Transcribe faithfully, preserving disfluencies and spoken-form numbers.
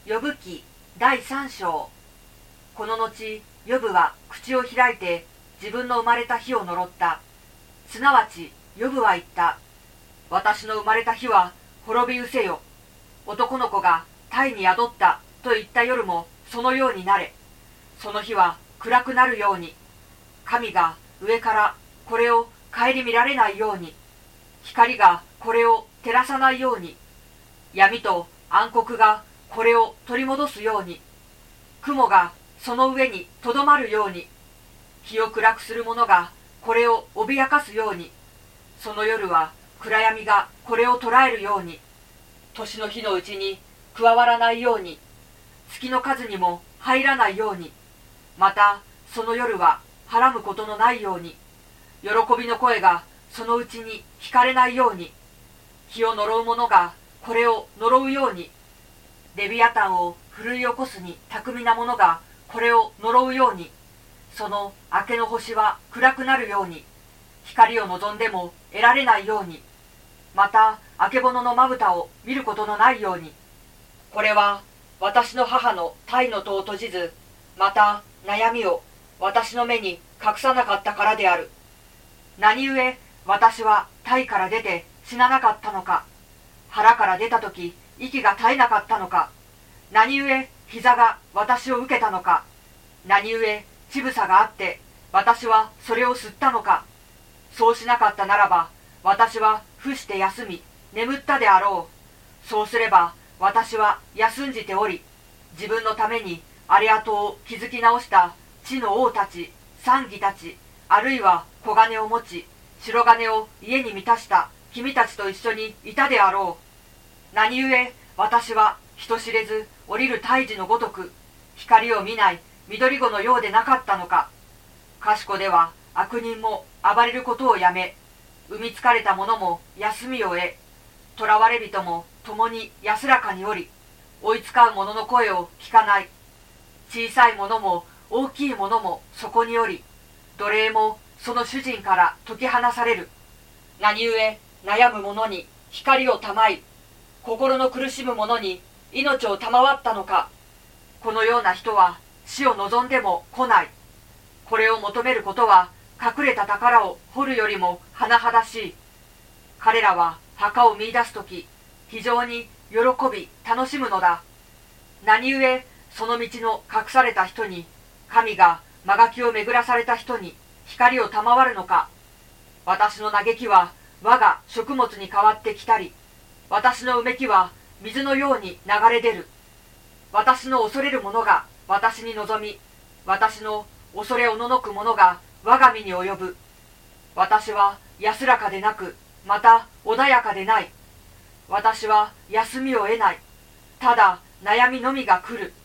ヨブ記だいさん章。この後、ヨブは口を開いて自分の生まれた日を呪った。すなわち、ヨブは言った。私の生まれた日は滅び失せよ。男の子が胎に宿ったと言った夜もそのようになれ。その日は暗くなるように。神が上からこれを顧みられないように。光がこれを照らさないように。闇と暗黒がこれを取り戻すように。雲がその上にとどまるように。日を暗くする者がこれを脅かすように。その夜は暗闇がこれを捉えるように。年の日のうちに加わらないように。月の数にも入らないように。またその夜ははらむことのないように。喜びの声がそのうちに聞かれないように。日を呪う者がこれを呪うように。レビアタンを奮い起こすに巧みな者がこれを呪うように。その明けの星は暗くなるように。光を望んでも得られないように。またあけぼののまぶたを見ることのないように。これは私の母の胎の戸を閉じず、また悩みを私の目に隠さなかったからである。何故私は胎から出て死ななかったのか。腹から出たとき息が絶えなかったのか。何故膝が私を受けたのか。何故乳房があって私はそれを吸ったのか。そうしなかったならば私は伏して休み眠ったであろう。そうすれば私は休んじており、自分のために荒れ跡を築き直した地の王たち、参議たち、あるいは小金を持ち白金を家に満たした君たちと一緒にいたであろう。何故私は人知れず降りる胎児のごとく光を見ない緑子のようでなかったのか。賢では悪人も暴れることをやめ、産みつかれた者も休みを得、囚われ人も共に安らかにおり、追いつかう者の声を聞かない。小さい者も大きい者もそこにおり、奴隷もその主人から解き放される。何故悩む者に光をたまい、心の苦しむ者に命を賜ったのか。このような人は死を望んでも来ない。これを求めることは隠れた宝を掘るよりも甚だしい。彼らは墓を見出すとき非常に喜び楽しむのだ。何故その道の隠された人に、神が間垣を巡らされた人に光を賜るのか。私の嘆きは我が食物に変わってきたり、私のうめきは水のように流れ出る。私の恐れる者が私に望み、私の恐れおののく者が我が身に及ぶ。私は安らかでなく、また穏やかでない。私は休みを得ない。ただ悩みのみが来る。